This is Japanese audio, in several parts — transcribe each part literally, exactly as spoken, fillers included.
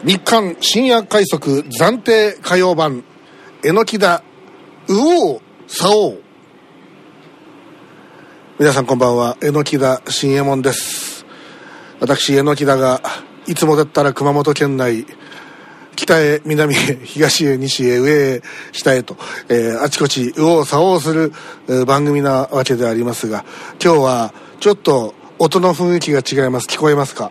日刊深夜快速暫定火曜版、榎田右往左往。皆さんこんばんは、榎田新右衛門です。私榎田がいつもだったら熊本県内、北へ南へ東へ西へ上へ下へと、えー、あちこち右往左往する、えー、番組なわけでありますが、今日はちょっと音の雰囲気が違います。聞こえますか？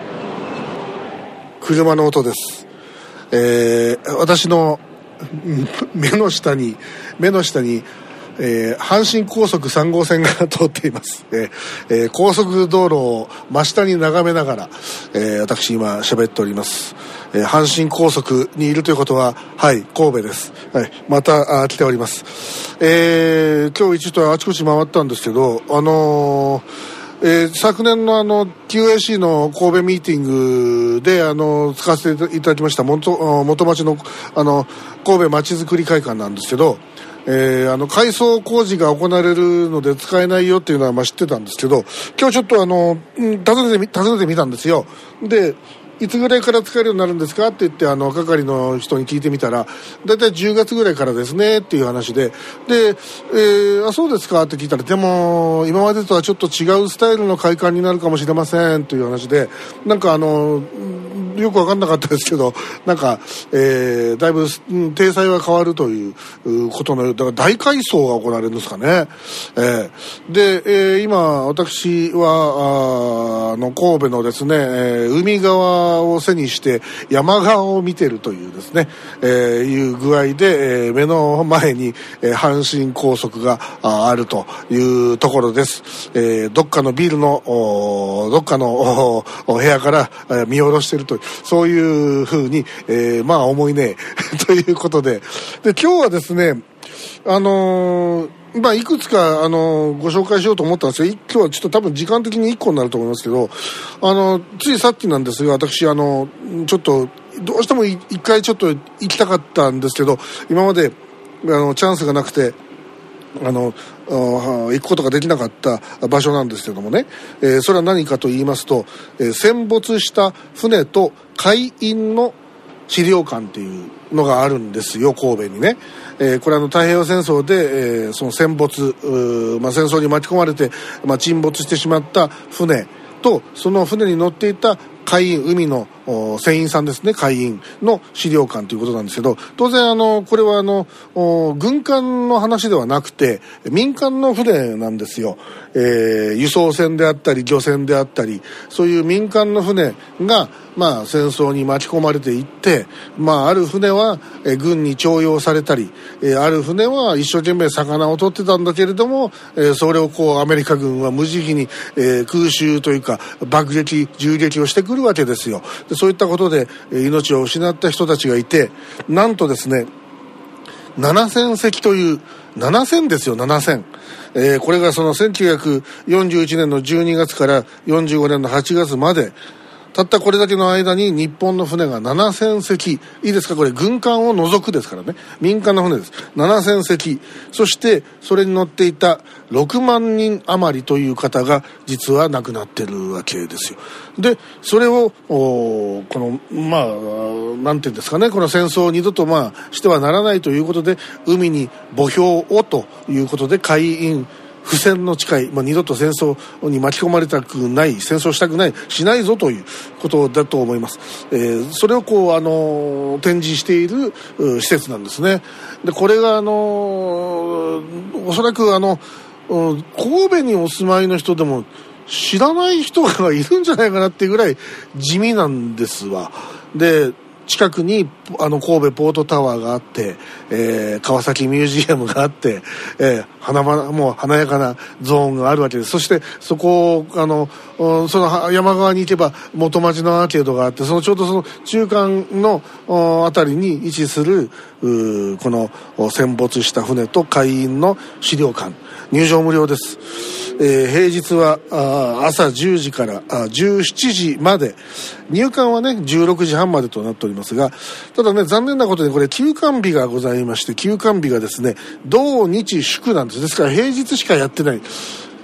車の音です。えー、私の目の下に目の下に、えー、阪神高速さん号線が通っています。えーえー、高速道路を真下に眺めながら、えー、私今喋っております。えー、阪神高速にいるということは、はい、神戸です。はい、また来ております。えー、今日一度あちこち回ったんですけど、あのーえー、昨年のあの キューエーシー の神戸ミーティングであの使わせていただきました元、元町のあの神戸まちづくり会館なんですけど、えー、あの改装工事が行われるので使えないよっていうのはまあ知ってたんですけど、今日ちょっとあの訪ねて訪ねてみたんですよ。で、いつぐらいから使えるようになるんですかって言ってあの係の人に聞いてみたら、だいたいじゅうがつぐらいからですねっていう話で、で、えー、あ、そうですかって聞いたら、でも今までとはちょっと違うスタイルの会館になるかもしれませんという話で、なんかあのよく分かんなかったですけど、なんか、えー、だいぶ体裁は変わるということのようだから大改装が行われるんですかね。えー、で、えー、今私はあの神戸のですね、えー、海側を背にして山側を見てるというですね、えー、いう具合で、えー、目の前に、えー、阪神高速が あ, あるというところです。えー、どっかのビルのどっかの部屋から、えー、見下ろしているという、そういうふうに、えー、まあ思いねということで、で今日はですね、あのーまあ、いくつか、あの、ご紹介しようと思ったんですよ。今日はちょっと多分時間的にいっこになると思いますけど、あの、ついさっきなんですが、私、あの、ちょっと、どうしても一回ちょっと行きたかったんですけど、今まで、あの、チャンスがなくて、あの、行くことができなかった場所なんですけどもね、えー、それは何かと言いますと、えー、戦没した船と海員の資料館っていうのがあるんですよ、神戸にね。えー、これあの太平洋戦争で、えー、その戦没、まあ、戦争に巻き込まれて、まあ、沈没してしまった船と、その船に乗っていた海員、海の船員さんですね、海員の資料館ということなんですけど、当然あのこれはあの軍艦の話ではなくて民間の船なんですよ。えー、輸送船であったり漁船であったり、そういう民間の船がまあ戦争に巻き込まれていって、まあある船はえ軍に徴用されたり、えある船は一生懸命魚を取ってたんだけれども、えそれをこうアメリカ軍は無慈悲に、え空襲というか爆撃銃撃をしてくるわけですよ。でそういったことで命を失った人たちがいて、なんとですねななせんせきという、ななせんですよ、ななせん、えー、これがそのせんきゅうひゃくよんじゅういちねんのじゅうにがつからよんじゅうごねんのはちがつまで、たったこれだけの間に日本の船がななせんせき、いいですか、これ軍艦を除くですからね、民間の船です。ななせんせき、そしてそれに乗っていたろくまんにん余りという方が実は亡くなってるわけですよ。でそれをこのまあなんていうんですかね、この戦争を二度とまあしてはならないということで、海に墓標をということで海員不戦の誓い、まあ、二度と戦争に巻き込まれたくない、戦争したくない、しないぞということだと思います。えー、それをこう、あのー、展示している施設なんですね。でこれが、あのー、おそらくあの神戸にお住まいの人でも知らない人がいるんじゃないかなっていうぐらい地味なんですわ。で近くにあの神戸ポートタワーがあって、えー、川崎ミュージアムがあって、えー、花々もう華やかなゾーンがあるわけです。そしてそこをあのその山側に行けば元町のアーケードがあって、そのちょうどその中間のあたりに位置するこの戦没した船と海員の資料館、入場無料です。えー、平日はあ朝じゅうじからあじゅうしちじまで、入館はねじゅうろくじはんまでとなっておりますが、ただね残念なことにこれ休館日がございまして、休館日がですね土日祝なんです。ですから平日しかやってない。こ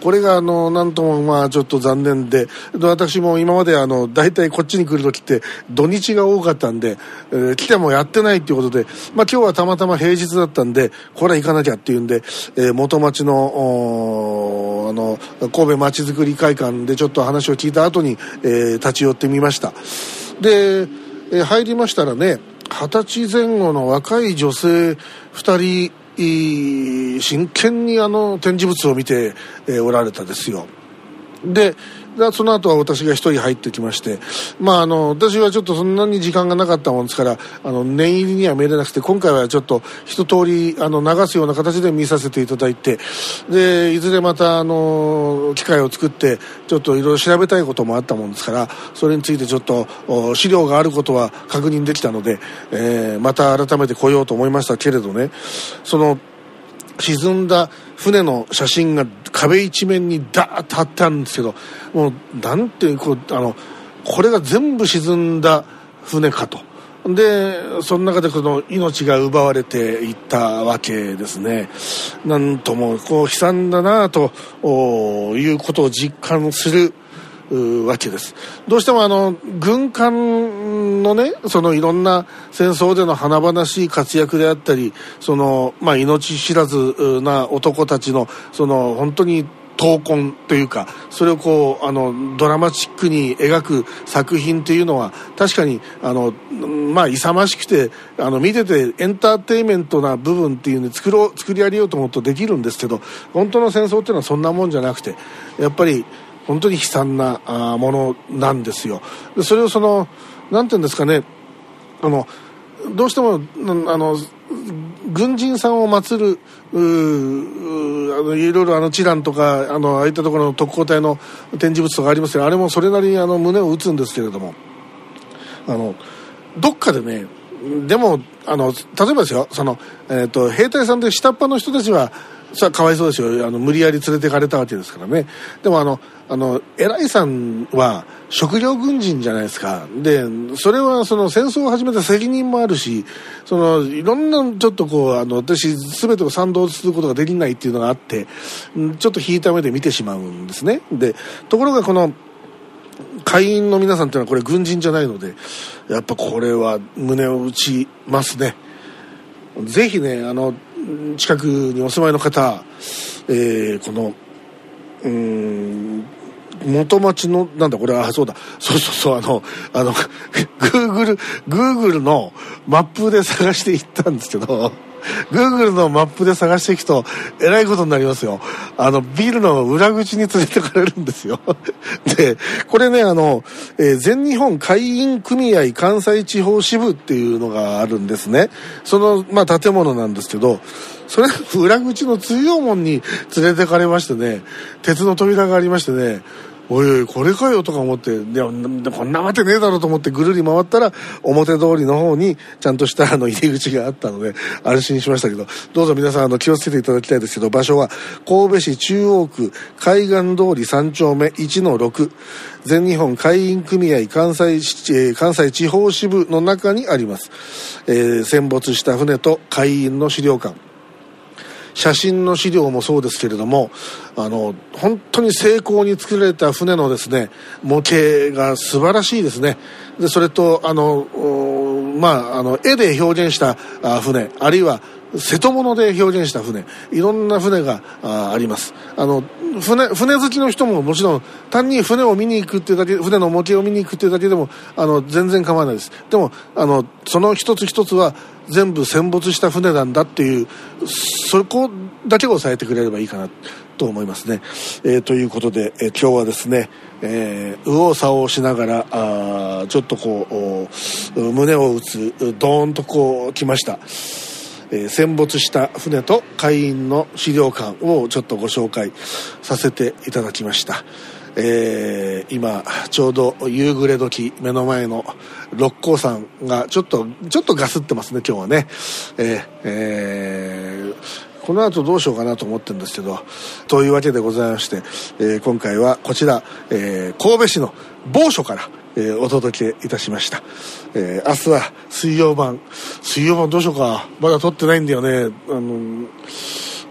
これがあのなんともまあちょっと残念で、で私も今まであの大体こっちに来るときって土日が多かったんで、えー、来てもやってないっていうことで、まあ今日はたまたま平日だったんでこれは行かなきゃっていうんで、えー、元町のあの神戸まちづくり会館でちょっと話を聞いた後に、えー、立ち寄ってみました。で、えー、入りましたらね、二十歳前後の若い女性二人真剣にあの展示物を見て、えー、おられたですよ。でその後は私が一人入ってきまして、まああの私はちょっとそんなに時間がなかったもんですからあの念入りには見れなくて、今回はちょっと一通りあの流すような形で見させていただいて、でいずれまたあの機会を作ってちょっといろいろ調べたいこともあったもんですから、それについてちょっと資料があることは確認できたので、えー、また改めて来ようと思いましたけれどね、その沈んだ船の写真が壁一面にダーッと貼ってあるんですけど、もうなんていうこうあのこれが全部沈んだ船かと。でその中でこの命が奪われていったわけですね。なんともこう悲惨だなということを実感するわけです。どうしてもあの軍艦のね、そのいろんな戦争での華々しい活躍であったり、そのまあ命知らずな男たちのその本当に闘魂というか、それをこうあのドラマチックに描く作品というのは確かにあのまあ勇ましくてあの見ててエンターテインメントな部分っていうのに作ろう作り上げようと思うとできるんですけど、本当の戦争っていうのはそんなもんじゃなくて、やっぱり本当に悲惨なものなんですよ。でそれをそのなんていうんですかね、あのどうしてもあの軍人さんを祀るううあのいろいろあのチランとかあのああいったところの特攻隊の展示物とかありますけど、あれもそれなりにあの胸を打つんですけれども、あのどっかでね、でもあの例えばですよ、その、えーと、兵隊さんで下っ端の人たちはさあかわいそうですよ、あの無理やり連れてかれたわけですからね。でもあのあの偉いさんは職業軍人じゃないですか。でそれはその戦争を始めた責任もあるし、そのいろんなちょっとこうあの私全てを賛同することができないっていうのがあって、ちょっと引いた目で見てしまうんですね。でところがこの会員の皆さんっていうのはこれ軍人じゃないので、やっぱこれは胸を打ちますね。ぜひね、あの近くにお住まいの方、えー、このうーん元町のなんだこれは、そうだそうそうそうあのあの Google Google のマップで探していったんですけど、Google のマップで探していくとえらいことになりますよ。あのビルの裏口に連れてかれるんですよ。でこれね、あの、えー、全日本海員組合関西地方支部っていうのがあるんですね。そのまあ建物なんですけど、それ裏口の通用門に連れてかれましてね、鉄の扉がありましてね、おいおいこれかよとか思って、でこんなわけねえだろうと思ってぐるり回ったら表通りの方にちゃんとしたあの入り口があったので安心しましたけど、どうぞ皆さんあの気をつけていただきたいですけど、場所は神戸市中央区海岸通りさん丁目 いちのろく 全日本海員組合関西、えー、関西地方支部の中にあります、えー、戦没した船と海員の資料館、写真の資料もそうですけれども、あの本当に精巧に作られた船のですね模型が素晴らしいですね。でそれとあのまああの絵で表現した船、あるいは瀬戸物で表現した船、いろんな船が あ, あります。あの 船, 船好きの人ももちろん単に船を見に行くっていうだけ、船の模型を見に行くっていうだけでもあの全然構わないです。でもあのその一つ一つは全部戦没した船なんだっていう、そこだけを押さえてくれればいいかなと思いますね。えー、ということで、えー、今日はですね、えー、右往左往しながらあちょっとこう胸を打つドーンとこう来ました。えー、戦没した船と海員の資料館をちょっとご紹介させていただきました。えー、今ちょうど夕暮れ時、目の前の六甲山がちょっとちょっとガスってますね今日はね。えーえーこの後どうしようかなと思ってるんですけど、というわけでございまして、えー、今回はこちら、えー、神戸市の某所から、えー、お届けいたしました。えー、明日は水曜版水曜版どうしようか、まだ撮ってないんだよね。あの、え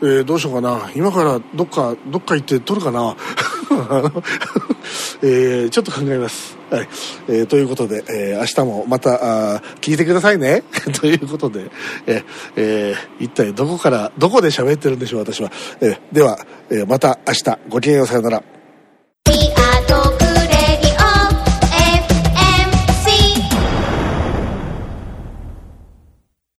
えー、どうしようかな。今からどっかどっか行って撮るかな。えー、ちょっと考えます。はい、えー、ということで、えー、明日もまたあ聞いてくださいね。ということで、えーえー、一体どこからどこで喋ってるんでしょう私は。えー、では、えー、また明日ごきげんようさよなら。